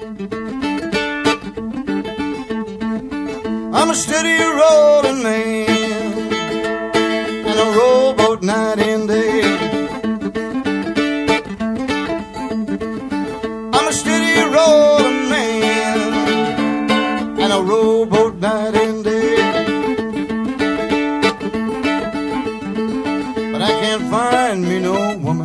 I'm a steady rolling man and a rowboat night and day. I'm a steady rolling man and a rowboat night and day. But I can't find me no woman